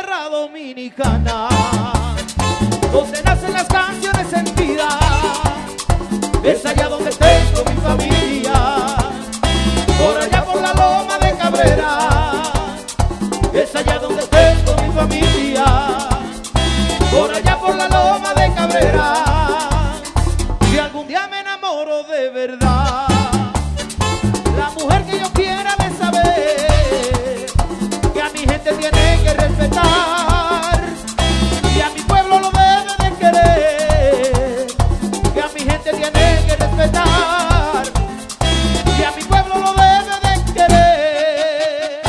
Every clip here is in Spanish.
tierra dominicana, donde nacen las canciones sentidas. Es allá donde tengo mi familia, por allá por la loma de Cabrera. Es allá donde tengo mi familia, por allá por la loma de Cabrera. Si algún día me enamoro de verdad, la mujer que yo quiera de saber que a mi gente tiene que respetar y a mi pueblo lo debe de querer, que a mi gente tiene que respetar y a mi pueblo lo debe de querer.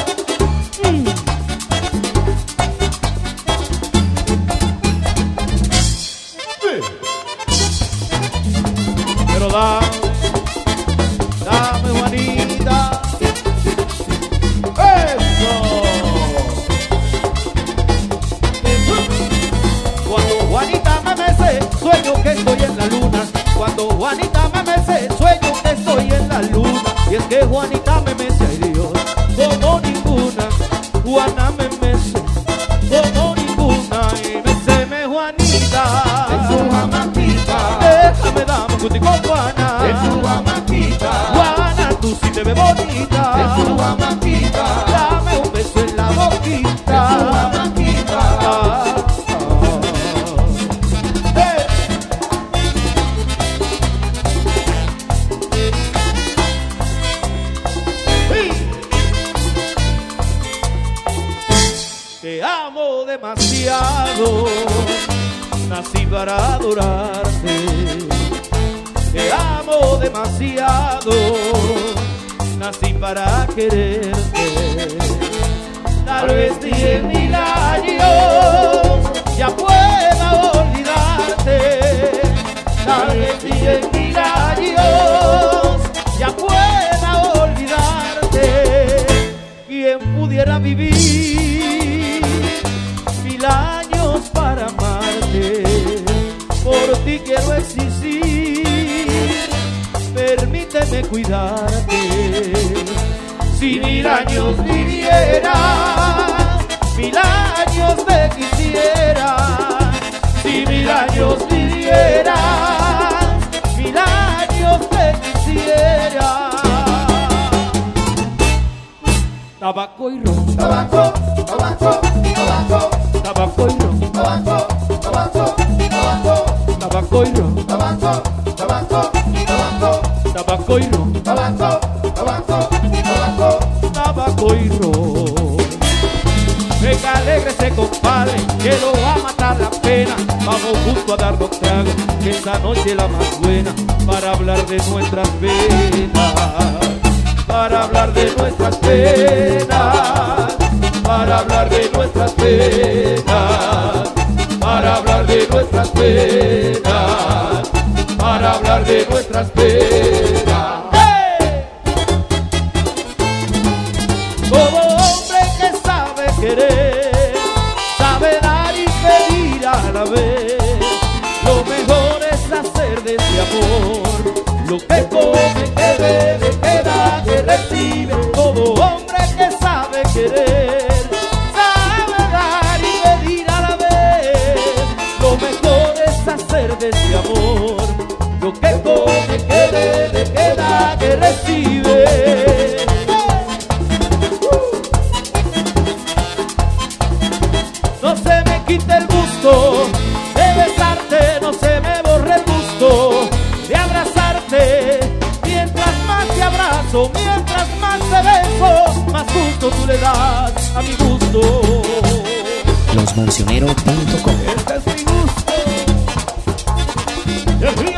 Pero dame Juanita, eso. Cuando Juanita me mece, sueño que estoy en la luna. Cuando Juanita me mece, sueño que estoy en la luna. Y es que Juanita me mece, ay Dios, como ninguna. Juana me mece, como ninguna. Y meceme Juanita, en su jamaquita, déjame dame cuti con Juana, en su jamaquita, Juana, tú sí te ves bonita, en su jamaquita, dame un beso en la boquita, en su jamaquita. Hey. Te amo demasiado, nací para adorarte. Te amo demasiado, nací para quererte. Tal vez 10.000 años ya pueda olvidarte. Tal vez 10.000 años ya pueda olvidarte. ¿Quién pudiera vivir 1000 años para amarte? Por ti quiero existir, permíteme cuidarte. Si 1000 años viviera, 1000 años te quisiera. Si 1000 años viviera, 1000 años te quisiera. Tabaco y ron, Tabaco, tabaco, tabaco, tabaco y ron, tabaco, tabaco, tabaco, tabaco y ron, tabaco, tabaco, tabaco, tabaco y ron, tabaco, tabaco, tabaco. tabaco y ron. Venga, alégrese, compadre, que lo va a matar la pena. Vamos juntos a darnos tragos, que esta noche es la más buena, para hablar de nuestras penas, para hablar de nuestras penas, para hablar de nuestras penas, para hablar de nuestras penas, para hablar de nuestras penas. ¡Hey! Todo hombre que sabe querer, sabe dar y pedir a la vez. Lo mejor es hacer de ese amor lo que come, que bebe, que da, que recibe. Todo hombre que sabe querer, sabe dar y pedir a la vez. Lo mejor es hacer de ese amor lo que come, que bebe, que da, que recibe. No se me quite el gusto de besarte, no se me borre el gusto de abrazarte. Mientras más te abrazo, mientras más te beso, más gusto tú le das a mi gusto. Losmoncionero.com. Este es mi gusto.